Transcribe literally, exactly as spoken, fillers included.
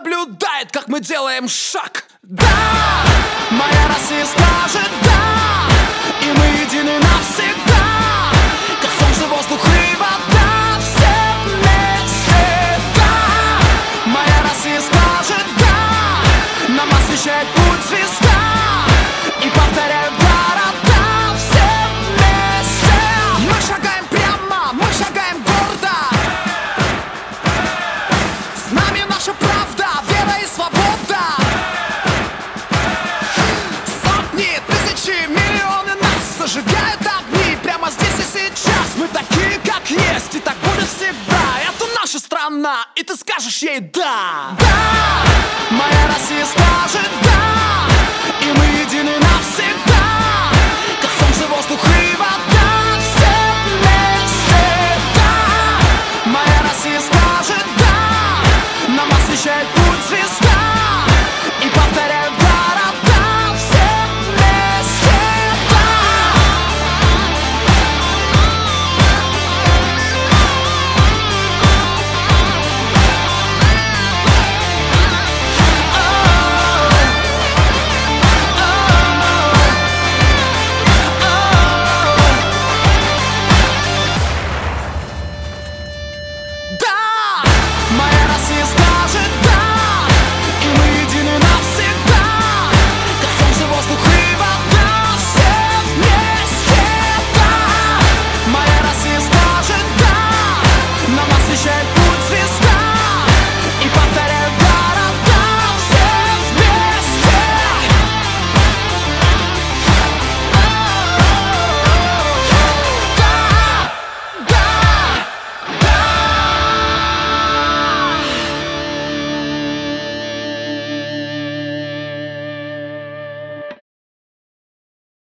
наблюдает, как мы делаем шаг. Да, моя Россия скажет да, и мы едины навсегда, как солнце, воздух и вода, все вместе. Да, моя Россия скажет да, нам освещает путь звезда, и повторяют города, все вместе. Мы шагаем прямо, мы шагаем гордо, с нами наша правда, вера и свобода. Сотни, тысячи, миллионы нас зажигают огни прямо здесь и сейчас. Мы такие, как есть, и так будет всегда. Это наша страна, и ты скажешь ей да. Да, моя Россия.